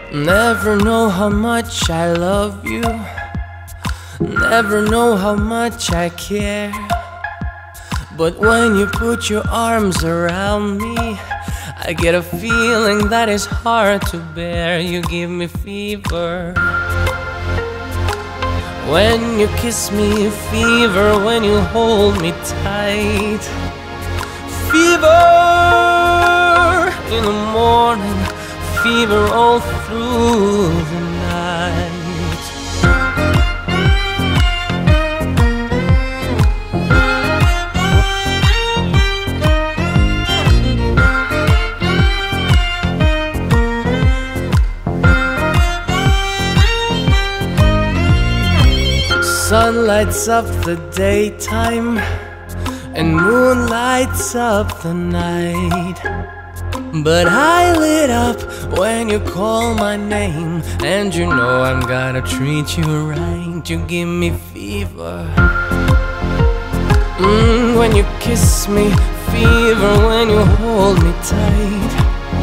Never know how much I love you, never know how much I care. But when you put your arms around me, I get a feeling that is hard to bear. You give me fever when you kiss me, fever when you hold me tight, fever in the morning, fever all through the night. Sun lights up the daytime and moon lights up the night, but I lit up when you call my name, and you know I'm gonna treat you right. You give me fever when you kiss me, fever when you hold me tight,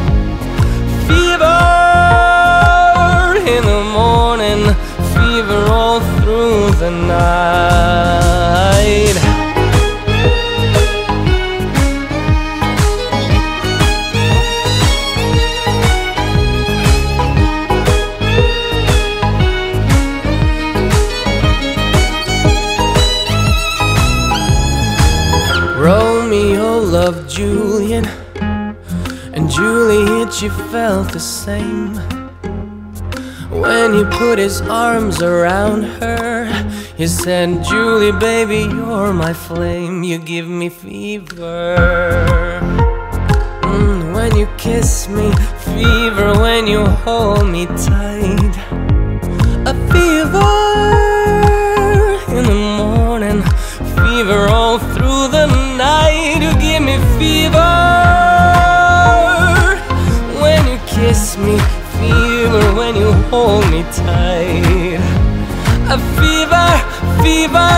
fever in the morning, fever all through the night. Romeo loved Juliet, and Juliet, she felt the same. When he put his arms around her, he said, Julie, baby, you're my flame. You give me fever when you kiss me, fever when you hold me tight, a fever in the morning, fever all through the night. You give me fever when you kiss me, fever when you hold me tight, a fever, fever